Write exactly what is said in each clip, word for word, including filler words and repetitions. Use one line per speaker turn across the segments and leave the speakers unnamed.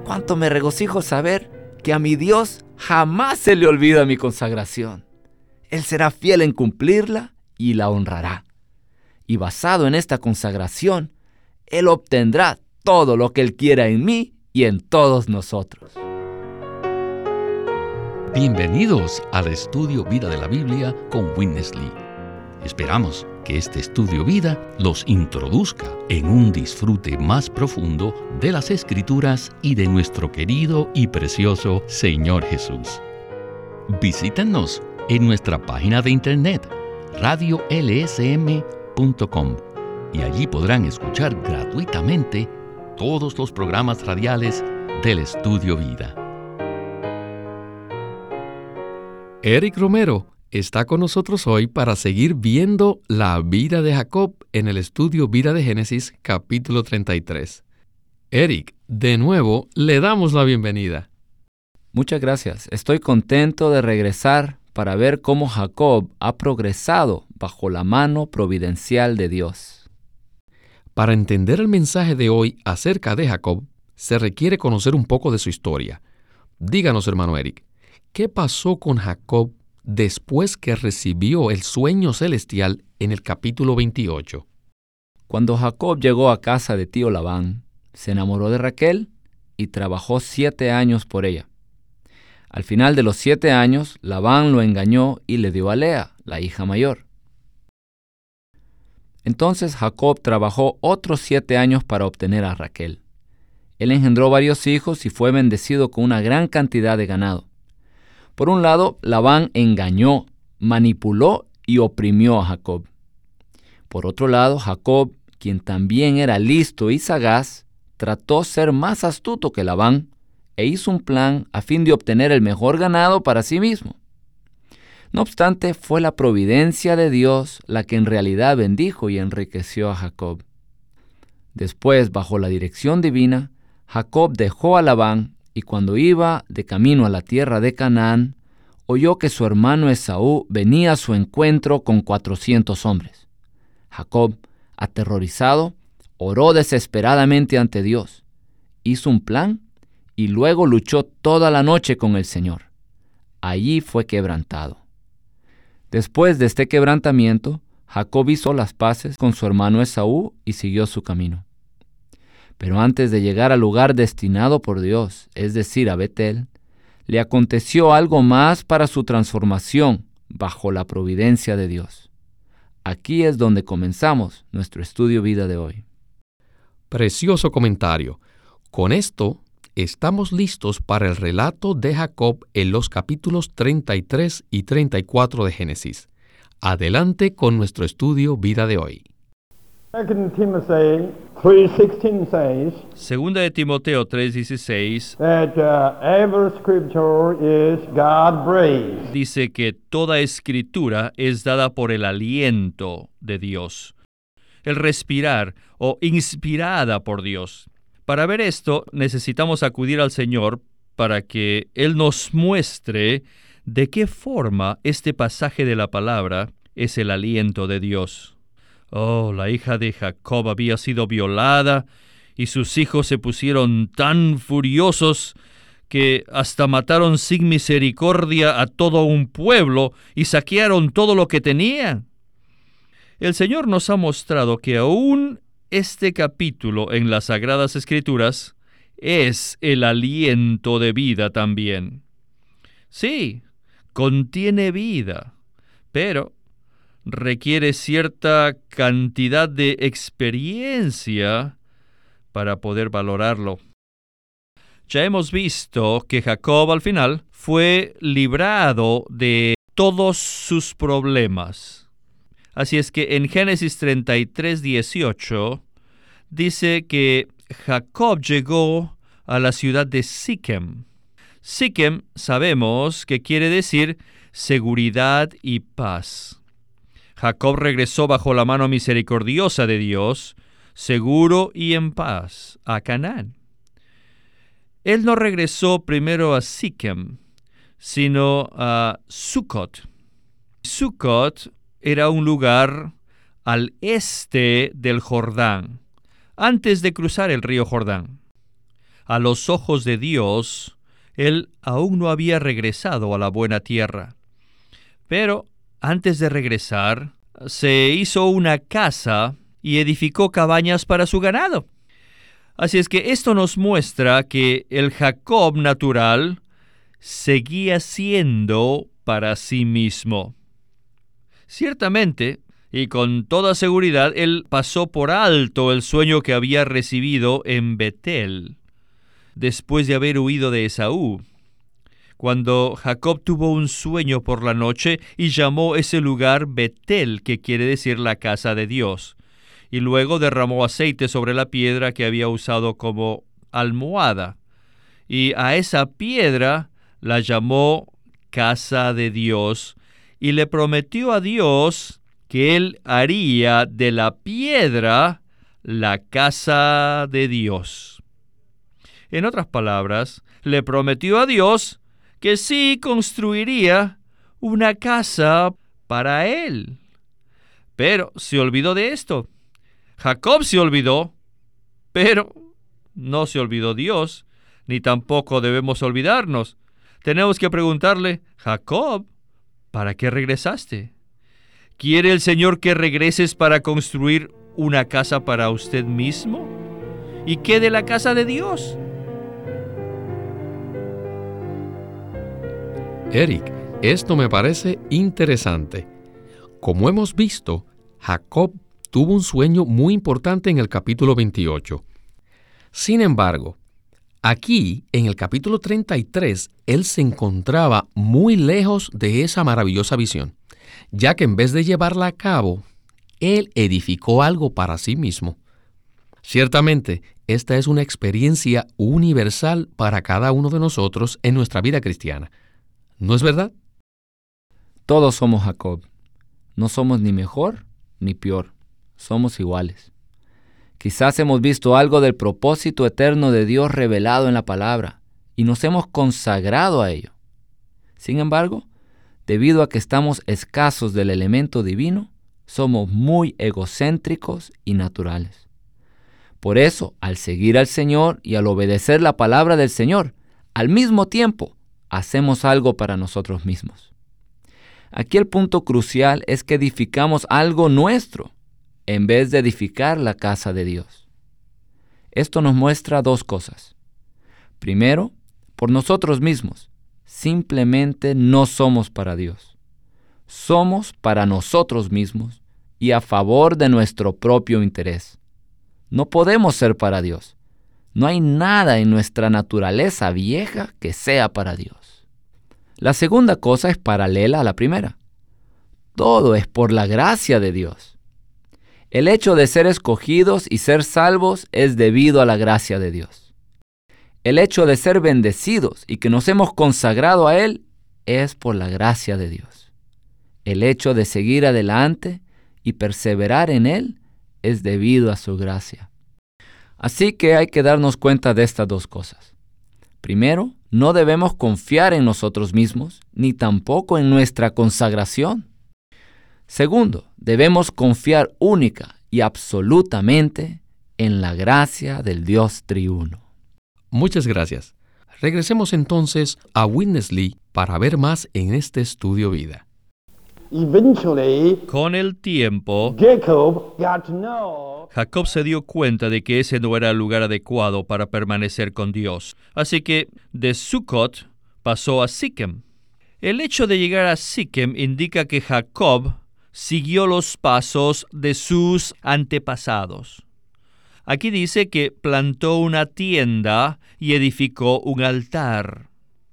cuánto me regocijo saber que a mi Dios jamás se le olvida mi consagración. Él será fiel en cumplirla y la honrará. Y basado en esta consagración, Él obtendrá todo lo que Él quiera en mí y en todos nosotros.
Bienvenidos al Estudio Vida de la Biblia con Witness Lee. Esperamos que este Estudio Vida los introduzca en un disfrute más profundo de las Escrituras y de nuestro querido y precioso Señor Jesús. Visítenos en nuestra página de internet radio l s m punto com y allí podrán escuchar gratuitamente todos los programas radiales del Estudio Vida. Eric Romero está con nosotros hoy para seguir viendo la vida de Jacob en el Estudio Vida de Génesis, capítulo treinta y tres. Eric, de nuevo, le damos la bienvenida.
Muchas gracias. Estoy contento de regresar para ver cómo Jacob ha progresado bajo la mano providencial de Dios.
Para entender el mensaje de hoy acerca de Jacob, se requiere conocer un poco de su historia. Díganos, hermano Eric, ¿qué pasó con Jacob después que recibió el sueño celestial en el capítulo veintiocho?
Cuando Jacob llegó a casa de tío Labán, se enamoró de Raquel y trabajó siete años por ella. Al final de los siete años, Labán lo engañó y le dio a Lea, la hija mayor. Entonces Jacob trabajó otros siete años para obtener a Raquel. Él engendró varios hijos y fue bendecido con una gran cantidad de ganado. Por un lado, Labán engañó, manipuló y oprimió a Jacob. Por otro lado, Jacob, quien también era listo y sagaz, trató ser más astuto que Labán e hizo un plan a fin de obtener el mejor ganado para sí mismo. No obstante, fue la providencia de Dios la que en realidad bendijo y enriqueció a Jacob. Después, bajo la dirección divina, Jacob dejó a Labán y cuando iba de camino a la tierra de Canaán, oyó que su hermano Esaú venía a su encuentro con cuatrocientos hombres. Jacob, aterrorizado, oró desesperadamente ante Dios, hizo un plan y luego luchó toda la noche con el Señor. Allí fue quebrantado. Después de este quebrantamiento, Jacob hizo las paces con su hermano Esaú y siguió su camino. Pero antes de llegar al lugar destinado por Dios, es decir, a Betel, le aconteció algo más para su transformación bajo la providencia de Dios. Aquí es donde comenzamos nuestro estudio vida de hoy.
Precioso comentario. Con esto, estamos listos para el relato de Jacob en los capítulos treinta y tres y treinta y cuatro de Génesis. Adelante con nuestro estudio vida de hoy.
Second Timothy three sixteen says,
Segunda de Timoteo tres dieciséis
that uh, every scripture is God-breathed.
dice que toda escritura es dada por el aliento de Dios, el respirar o inspirada por Dios. Para ver esto, necesitamos acudir al Señor para que Él nos muestre de qué forma este pasaje de la palabra es el aliento de Dios. Oh, la hija de Jacob había sido violada y sus hijos se pusieron tan furiosos que hasta mataron sin misericordia a todo un pueblo y saquearon todo lo que tenían. El Señor nos ha mostrado que aún este capítulo en las Sagradas Escrituras es el aliento de vida también. Sí, contiene vida, pero requiere cierta cantidad de experiencia para poder valorarlo. Ya hemos visto que Jacob al final fue librado de todos sus problemas. Así es que en Génesis treinta y tres dieciocho dice que Jacob llegó a la ciudad de Siquem. Siquem sabemos que quiere decir seguridad y paz. Jacob regresó bajo la mano misericordiosa de Dios, seguro y en paz, a Canaán. Él no regresó primero a Siquem, sino a Sucot. Sucot era un lugar al este del Jordán, antes de cruzar el río Jordán. A los ojos de Dios, él aún no había regresado a la buena tierra. Pero antes de regresar, se hizo una casa y edificó cabañas para su ganado. Así es que esto nos muestra que el Jacob natural seguía siendo para sí mismo. Ciertamente, y con toda seguridad, él pasó por alto el sueño que había recibido en Betel, después de haber huido de Esaú, cuando Jacob tuvo un sueño por la noche y llamó ese lugar Betel, que quiere decir la casa de Dios, y luego derramó aceite sobre la piedra que había usado como almohada, y a esa piedra la llamó casa de Dios, y le prometió a Dios que él haría de la piedra la casa de Dios. En otras palabras, le prometió a Dios que sí construiría una casa para él. Pero se olvidó de esto. Jacob se olvidó, pero no se olvidó Dios, ni tampoco debemos olvidarnos. Tenemos que preguntarle, Jacob, ¿para qué regresaste? ¿Quiere el Señor que regreses para construir una casa para usted mismo? ¿Y qué de la casa de Dios?
Eric, esto me parece interesante. Como hemos visto, Jacob tuvo un sueño muy importante en el capítulo veintiocho. Sin embargo, aquí, en el capítulo treinta y tres, él se encontraba muy lejos de esa maravillosa visión, ya que en vez de llevarla a cabo, él edificó algo para sí mismo. Ciertamente, esta es una experiencia universal para cada uno de nosotros en nuestra vida cristiana. ¿No es verdad?
Todos somos Jacob. No somos ni mejor ni peor. Somos iguales. Quizás hemos visto algo del propósito eterno de Dios revelado en la palabra y nos hemos consagrado a ello. Sin embargo, debido a que estamos escasos del elemento divino, somos muy egocéntricos y naturales. Por eso, al seguir al Señor y al obedecer la palabra del Señor, al mismo tiempo, hacemos algo para nosotros mismos. Aquí el punto crucial es que edificamos algo nuestro, en vez de edificar la casa de Dios. Esto nos muestra dos cosas. Primero, por nosotros mismos, simplemente no somos para Dios. Somos para nosotros mismos y a favor de nuestro propio interés. No podemos ser para Dios. No hay nada en nuestra naturaleza vieja que sea para Dios. La segunda cosa es paralela a la primera. Todo es por la gracia de Dios. El hecho de ser escogidos y ser salvos es debido a la gracia de Dios. El hecho de ser bendecidos y que nos hemos consagrado a Él es por la gracia de Dios. El hecho de seguir adelante y perseverar en Él es debido a su gracia. Así que hay que darnos cuenta de estas dos cosas. Primero, no debemos confiar en nosotros mismos, ni tampoco en nuestra consagración. Segundo, debemos confiar única y absolutamente en la gracia del Dios triuno.
Muchas gracias. Regresemos entonces a Witness Lee para ver más en este estudio vida.
Eventually,
Con el tiempo,
Jacob got to know
Jacob se dio cuenta de que ese no era el lugar adecuado para permanecer con Dios. Así que de Sucot pasó a Siquem. El hecho de llegar a Siquem indica que Jacob siguió los pasos de sus antepasados. Aquí dice que plantó una tienda y edificó un altar.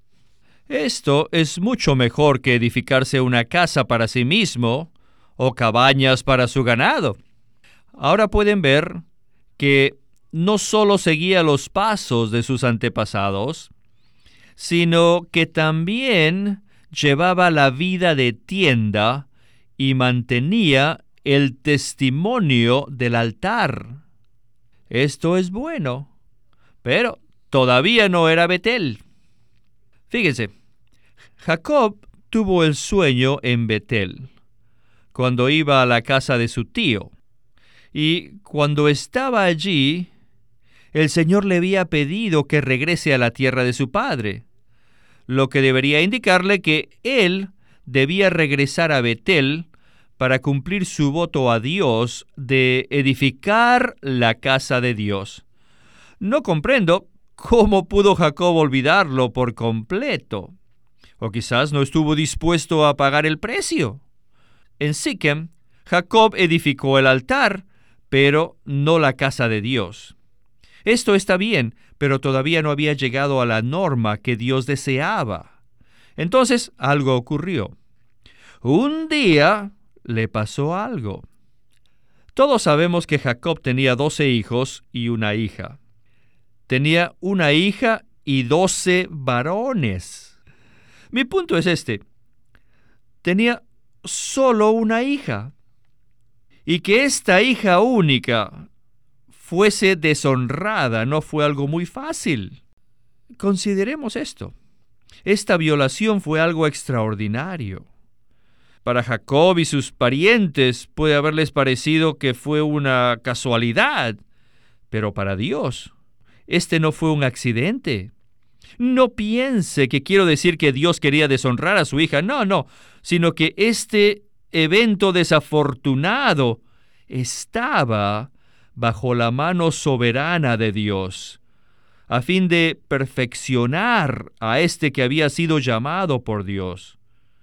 Esto es mucho mejor que edificarse una casa para sí mismo o cabañas para su ganado. Ahora pueden ver que no solo seguía los pasos de sus antepasados, sino que también llevaba la vida de tienda y mantenía el testimonio del altar. Esto es bueno, pero todavía no era Betel. Fíjense, Jacob tuvo el sueño en Betel, cuando iba a la casa de su tío. Y cuando estaba allí, el Señor le había pedido que regrese a la tierra de su padre, lo que debería indicarle que él debía regresar a Betel para cumplir su voto a Dios de edificar la casa de Dios. No comprendo cómo pudo Jacob olvidarlo por completo. O quizás no estuvo dispuesto a pagar el precio. En Siquem, Jacob edificó el altar, pero no la casa de Dios. Esto está bien, pero todavía no había llegado a la norma que Dios deseaba. Entonces, algo ocurrió. Un día le pasó algo. Todos sabemos que Jacob tenía doce hijos y una hija. Tenía una hija y doce varones. Mi punto es este. Tenía solo una hija. Y que esta hija única fuese deshonrada no fue algo muy fácil. Consideremos esto. Esta violación fue algo extraordinario. Para Jacob y sus parientes puede haberles parecido que fue una casualidad, pero para Dios, este no fue un accidente. No piense que quiero decir que Dios quería deshonrar a su hija, no, no, sino que este evento desafortunado estaba bajo la mano soberana de Dios, a fin de perfeccionar a este que había sido llamado por Dios.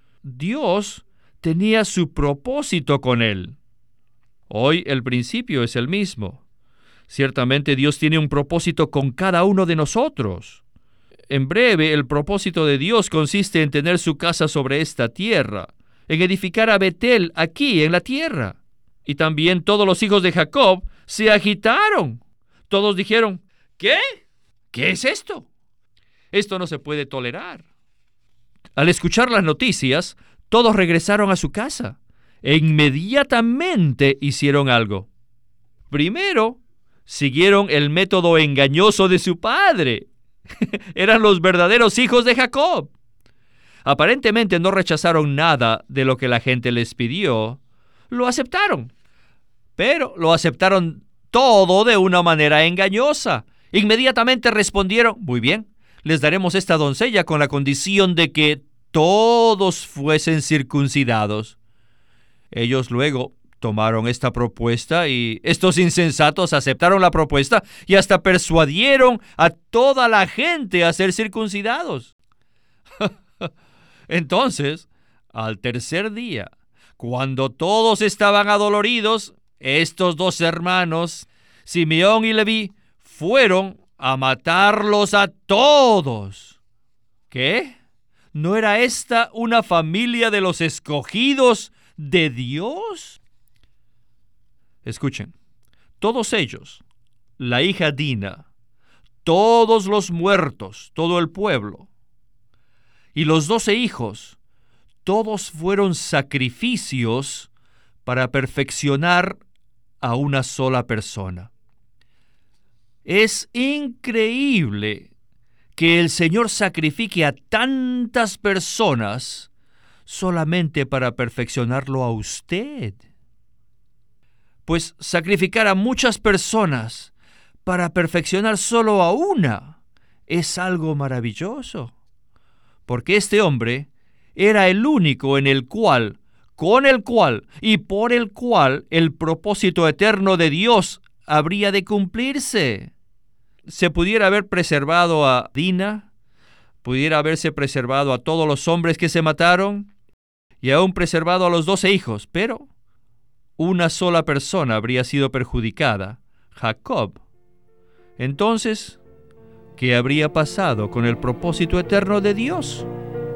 Dios tenía su propósito con él. Hoy el principio es el mismo. Ciertamente Dios tiene un propósito con cada uno de nosotros. En breve, el propósito de Dios consiste en tener su casa sobre esta tierra, en edificar a Betel aquí en la tierra. Y también todos los hijos de Jacob se agitaron. Todos dijeron, ¿qué? ¿Qué es esto? Esto no se puede tolerar. Al escuchar las noticias, todos regresaron a su casa e inmediatamente hicieron algo. Primero, siguieron el método engañoso de su padre. Eran los verdaderos hijos de Jacob. Aparentemente no rechazaron nada de lo que la gente les pidió. Lo aceptaron. Pero lo aceptaron todo de una manera engañosa. Inmediatamente respondieron, muy bien, les daremos esta doncella con la condición de que todos fuesen circuncidados. Ellos luego tomaron esta propuesta y estos insensatos aceptaron la propuesta y hasta persuadieron a toda la gente a ser circuncidados. Entonces, al tercer día, cuando todos estaban adoloridos, estos dos hermanos, Simeón y Leví, fueron a matarlos a todos. ¿Qué? ¿No era esta una familia de los escogidos de Dios? Escuchen, todos ellos, la hija Dina, todos los muertos, todo el pueblo, y los doce hijos, todos fueron sacrificios para perfeccionar a una sola persona. Es increíble que el Señor sacrifique a tantas personas solamente para perfeccionarlo a usted. Pues sacrificar a muchas personas para perfeccionar solo a una es algo maravilloso. Porque este hombre era el único en el cual, con el cual y por el cual el propósito eterno de Dios habría de cumplirse. Se pudiera haber preservado a Dina, pudiera haberse preservado a todos los hombres que se mataron y aún preservado a los doce hijos, pero una sola persona habría sido perjudicada, Jacob. Entonces, ¿qué habría pasado con el propósito eterno de Dios?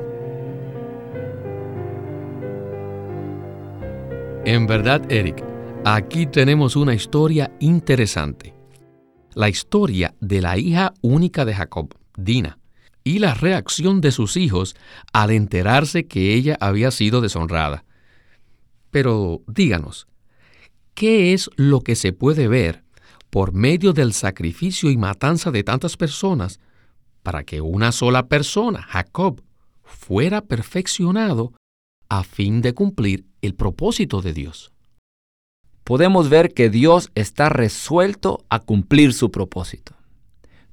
En verdad, Eric, aquí tenemos una historia interesante. La historia de la hija única de Jacob, Dina, y la reacción de sus hijos al enterarse que ella había sido deshonrada. Pero díganos, ¿qué es lo que se puede ver por medio del sacrificio y matanza de tantas personas para que una sola persona, Jacob, fuera perfeccionado a fin de cumplir el propósito de Dios?
Podemos ver que Dios está resuelto a cumplir su propósito.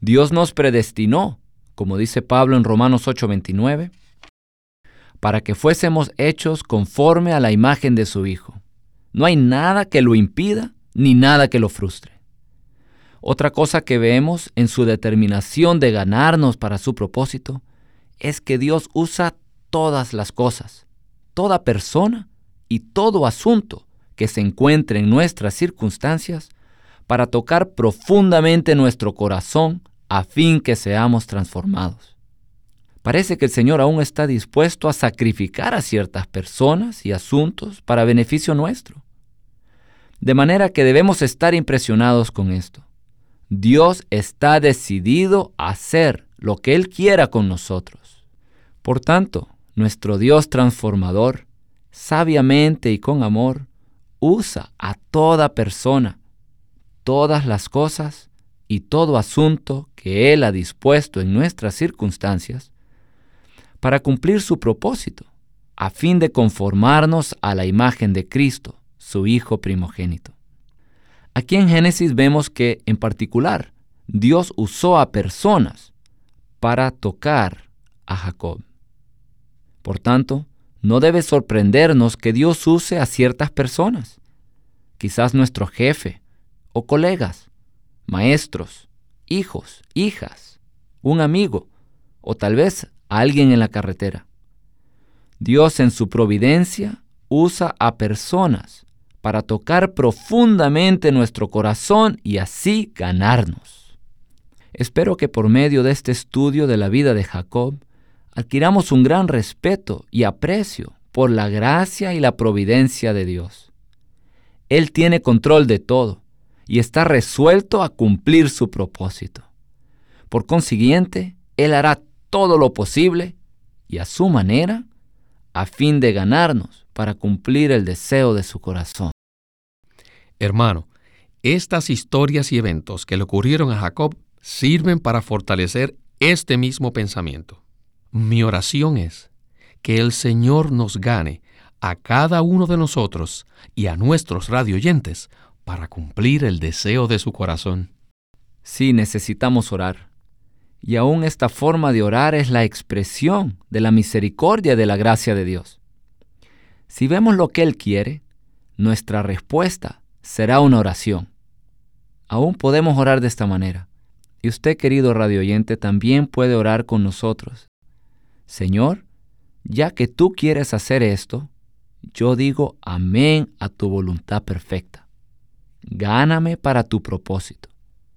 Dios nos predestinó, como dice Pablo en Romanos ocho veintinueve, para que fuésemos hechos conforme a la imagen de su Hijo. No hay nada que lo impida, ni nada que lo frustre. Otra cosa que vemos en su determinación de ganarnos para su propósito es que Dios usa todas las cosas, toda persona y todo asunto que se encuentre en nuestras circunstancias para tocar profundamente nuestro corazón a fin que seamos transformados. Parece que el Señor aún está dispuesto a sacrificar a ciertas personas y asuntos para beneficio nuestro. De manera que debemos estar impresionados con esto. Dios está decidido a hacer lo que Él quiera con nosotros. Por tanto, nuestro Dios transformador, sabiamente y con amor, usa a toda persona, todas las cosas y todo asunto que Él ha dispuesto en nuestras circunstancias para cumplir su propósito, a fin de conformarnos a la imagen de Cristo, su Hijo primogénito. Aquí en Génesis vemos que, en particular, Dios usó a personas para tocar a Jacob. Por tanto, no debe sorprendernos que Dios use a ciertas personas, quizás nuestro jefe o colegas, maestros, hijos, hijas, un amigo o tal vez a alguien en la carretera. Dios en su providencia usa a personas para tocar profundamente nuestro corazón y así ganarnos. Espero que por medio de este estudio de la vida de Jacob adquiramos un gran respeto y aprecio por la gracia y la providencia de Dios. Él tiene control de todo y está resuelto a cumplir su propósito. Por consiguiente, Él hará todo lo posible y a su manera a fin de ganarnos para cumplir el deseo de su corazón.
Hermano, estas historias y eventos que le ocurrieron a Jacob sirven para fortalecer este mismo pensamiento. Mi oración es que el Señor nos gane a cada uno de nosotros y a nuestros radioyentes para cumplir el deseo de su corazón.
Sí, necesitamos orar. Y aún esta forma de orar es la expresión de la misericordia y de la gracia de Dios. Si vemos lo que Él quiere, nuestra respuesta será una oración. Aún podemos orar de esta manera. Y usted, querido radioyente, también puede orar con nosotros. Señor, ya que tú quieres hacer esto, yo digo amén a tu voluntad perfecta. Gáname para tu propósito.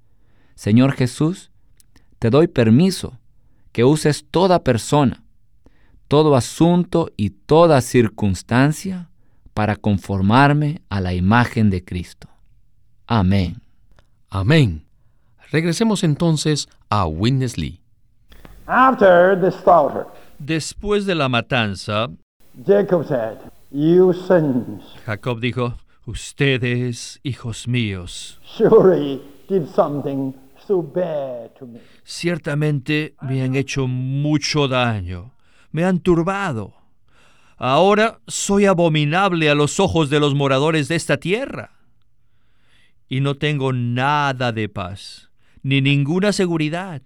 Señor Jesús, te doy permiso que uses toda persona, todo asunto y toda circunstancia para conformarme a la imagen de Cristo. Amén.
Amén. Regresemos entonces a Witness Lee.
After the slaughter,
Después de la matanza,
Jacob said, "You sons
Jacob dijo, ustedes, hijos míos,
surely did something so bad to me.
ciertamente me han hecho mucho daño, me han turbado. Ahora soy abominable a los ojos de los moradores de esta tierra. Y no tengo nada de paz, ni ninguna seguridad.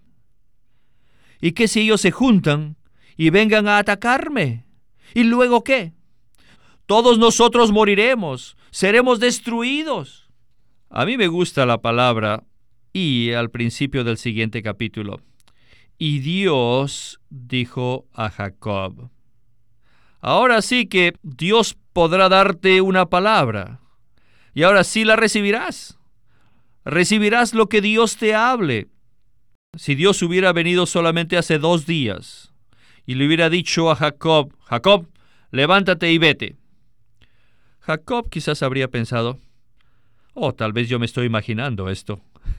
¿Y qué si ellos se juntan y vengan a atacarme? ¿Y luego qué? Todos nosotros moriremos, seremos destruidos. A mí me gusta la palabra "y" al principio del siguiente capítulo. Y Dios dijo a Jacob. Ahora sí que Dios podrá darte una palabra. Y ahora sí la recibirás. Recibirás lo que Dios te hable. Si Dios hubiera venido solamente hace dos días y le hubiera dicho a Jacob, Jacob, levántate y vete. Jacob quizás habría pensado, oh, tal vez yo me estoy imaginando esto.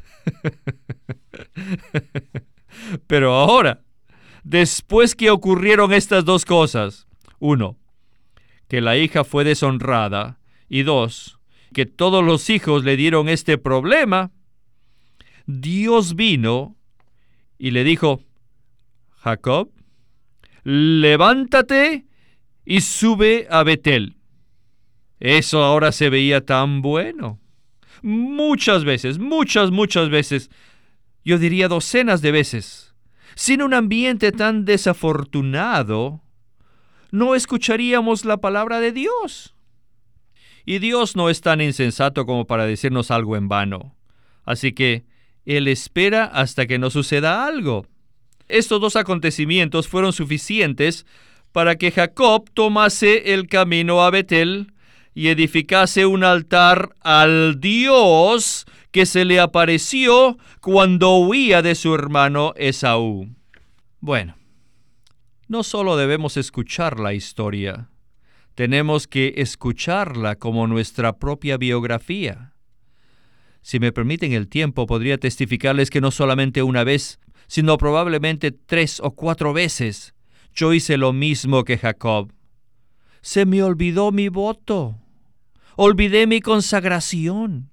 Pero ahora, después que ocurrieron estas dos cosas, uno, que la hija fue deshonrada, y dos, que todos los hijos le dieron este problema, Dios vino y le dijo, Jacob, levántate y sube a Betel. Eso ahora se veía tan bueno. Muchas veces, muchas, muchas veces, yo diría docenas de veces. Sin un ambiente tan desafortunado, no escucharíamos la palabra de Dios. Y Dios no es tan insensato como para decirnos algo en vano. Así que Él espera hasta que nos suceda algo. Estos dos acontecimientos fueron suficientes para que Jacob tomase el camino a Betel y edificase un altar al Dios que se le apareció cuando huía de su hermano Esaú. Bueno, no solo debemos escuchar la historia, tenemos que escucharla como nuestra propia biografía. Si me permiten el tiempo, podría testificarles que no solamente una vez, sino probablemente tres o cuatro veces, yo hice lo mismo que Jacob. Se me olvidó mi voto. Olvidé mi consagración.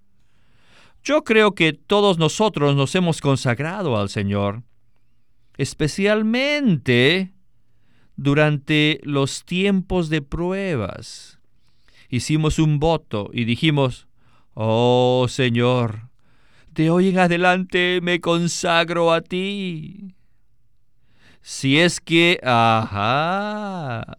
Yo creo que todos nosotros nos hemos consagrado al Señor, especialmente durante los tiempos de pruebas. Hicimos un voto y dijimos, oh Señor, de hoy en adelante me consagro a ti. Si es que, ajá,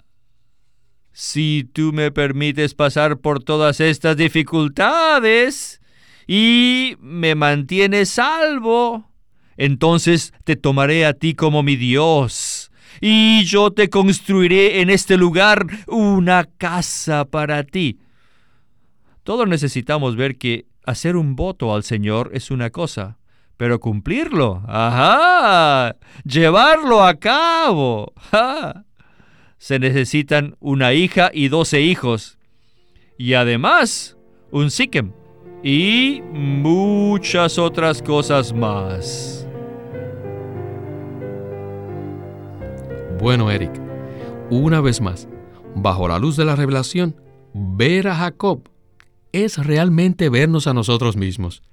si tú me permites pasar por todas estas dificultades y me mantienes salvo, entonces te tomaré a ti como mi Dios, y yo te construiré en este lugar una casa para ti. Todos necesitamos ver que hacer un voto al Señor es una cosa, pero cumplirlo, ajá, llevarlo a cabo, ajá. Se necesitan una hija y doce hijos, y además un Siquem, y muchas otras cosas más.
Bueno, Eric, una vez más, bajo la luz de la revelación, ver a Jacob es realmente vernos a nosotros mismos.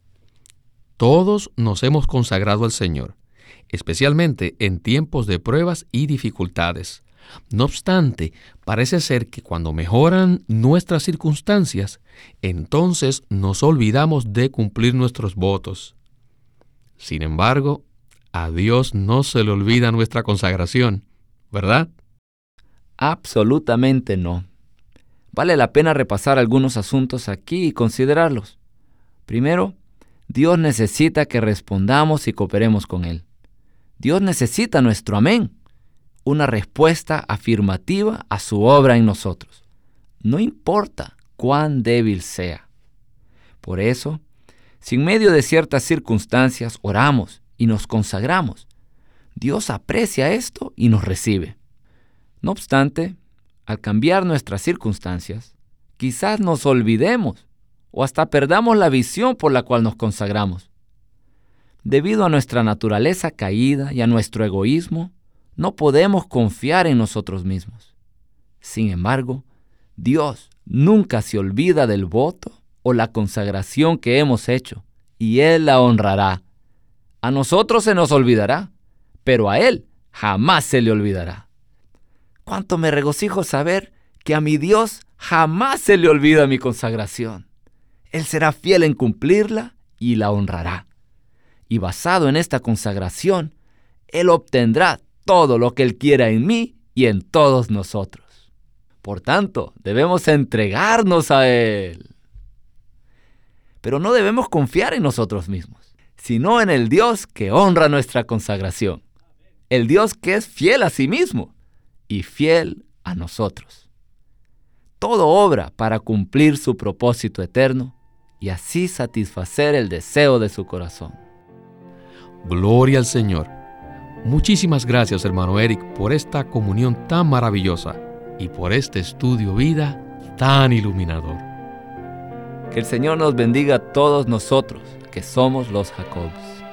Todos nos hemos consagrado al Señor, especialmente en tiempos de pruebas y dificultades. No obstante, parece ser que cuando mejoran nuestras circunstancias, entonces nos olvidamos de cumplir nuestros votos. Sin embargo, a Dios no se le olvida nuestra consagración, ¿verdad?
Absolutamente no. Vale la pena repasar algunos asuntos aquí y considerarlos. Primero, Dios necesita que respondamos y cooperemos con Él. Dios necesita nuestro amén, una respuesta afirmativa a su obra en nosotros, no importa cuán débil sea. Por eso, si en medio de ciertas circunstancias oramos y nos consagramos, Dios aprecia esto y nos recibe. No obstante, al cambiar nuestras circunstancias, quizás nos olvidemos o hasta perdamos la visión por la cual nos consagramos. Debido a nuestra naturaleza caída y a nuestro egoísmo, no podemos confiar en nosotros mismos. Sin embargo, Dios nunca se olvida del voto o la consagración que hemos hecho, y Él la honrará. A nosotros se nos olvidará, pero a Él jamás se le olvidará. Cuánto me regocijo saber que a mi Dios jamás se le olvida mi consagración. Él será fiel en cumplirla y la honrará. Y basado en esta consagración, Él obtendrá todo lo que Él quiera en mí y en todos nosotros. Por tanto, debemos entregarnos a Él. Pero no debemos confiar en nosotros mismos, sino en el Dios que honra nuestra consagración. El Dios que es fiel a sí mismo y fiel a nosotros. Todo obra para cumplir su propósito eterno y así satisfacer el deseo de su corazón.
Gloria al Señor. Muchísimas gracias, hermano Eric, por esta comunión tan maravillosa y por este estudio vida tan iluminador.
Que el Señor nos bendiga a todos nosotros, que somos los Jacobs.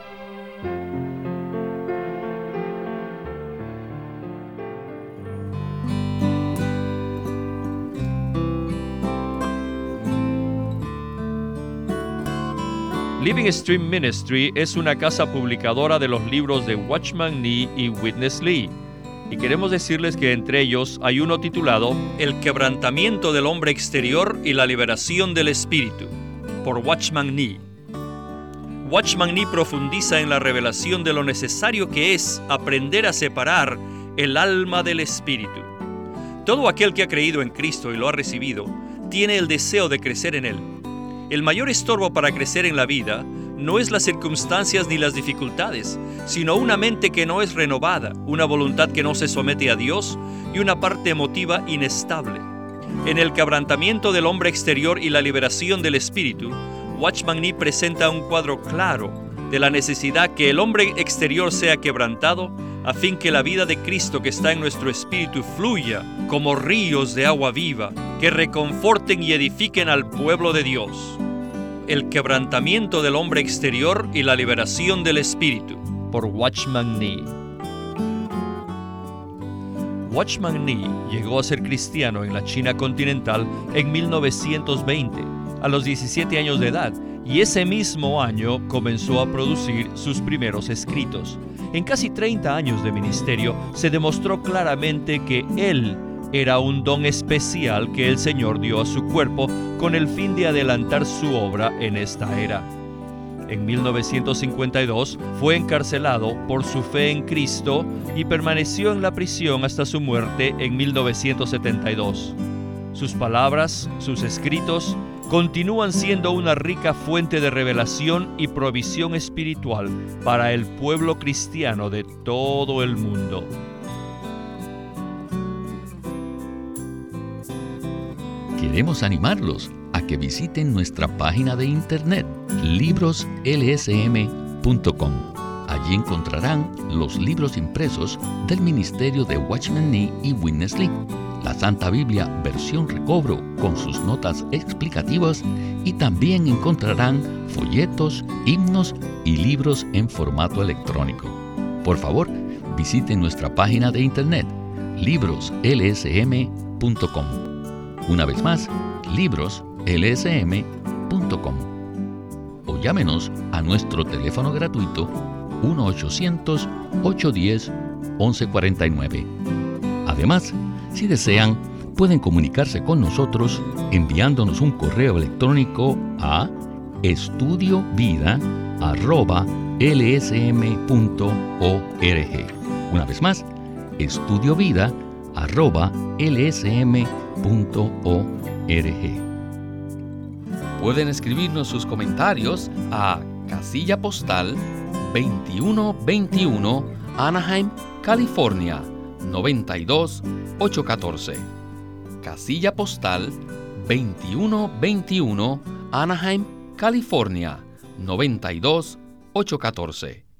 Living Stream Ministry es una casa publicadora de los libros de Watchman Nee y Witness Lee. Y queremos decirles que entre ellos hay uno titulado El quebrantamiento del hombre exterior y la liberación del espíritu, por Watchman Nee. Watchman Nee profundiza en la revelación de lo necesario que es aprender a separar el alma del espíritu. Todo aquel que ha creído en Cristo y lo ha recibido, tiene el deseo de crecer en Él. El mayor estorbo para crecer en la vida no es las circunstancias ni las dificultades, sino una mente que no es renovada, una voluntad que no se somete a Dios y una parte emotiva inestable. En el quebrantamiento del hombre exterior y la liberación del espíritu, Watchman Nee presenta un cuadro claro de la necesidad que el hombre exterior sea quebrantado a fin que la vida de Cristo que está en nuestro espíritu fluya como ríos de agua viva que reconforten y edifiquen al pueblo de Dios. El quebrantamiento del hombre exterior y la liberación del espíritu, por Watchman Nee. Watchman Nee llegó a ser cristiano en la China continental en mil novecientos veinte, a los diecisiete años de edad, y ese mismo año comenzó a producir sus primeros escritos. En casi treinta años de ministerio se demostró claramente que él era un don especial que el Señor dio a su cuerpo con el fin de adelantar su obra en esta era. En mil novecientos cincuenta y dos fue encarcelado por su fe en Cristo y permaneció en la prisión hasta su muerte en mil novecientos setenta y dos. Sus palabras, sus escritos, continúan siendo una rica fuente de revelación y provisión espiritual para el pueblo cristiano de todo el mundo.
Queremos animarlos a que visiten nuestra página de internet libros l s m punto com. Allí encontrarán los libros impresos del ministerio de Watchman Nee y Witness Lee, la Santa Biblia versión recobro con sus notas explicativas, y también encontrarán folletos, himnos y libros en formato electrónico. Por favor, visiten nuestra página de internet libros l s m punto com. Una vez más, libros l s m punto com. O llámenos a nuestro teléfono gratuito uno ochocientos, ocho uno cero, once cuarenta y nueve. Además, si desean, pueden comunicarse con nosotros enviándonos un correo electrónico a estudiovida arroba l s m punto org. Una vez más, estudiovida arroba l s m punto org. Pueden escribirnos sus comentarios a casilla postal veintiuno veintiuno, Anaheim, California noventa y dos ocho uno cuatro. Casilla postal veintiuno veintiuno, Anaheim, California noventa y dos ocho uno cuatro.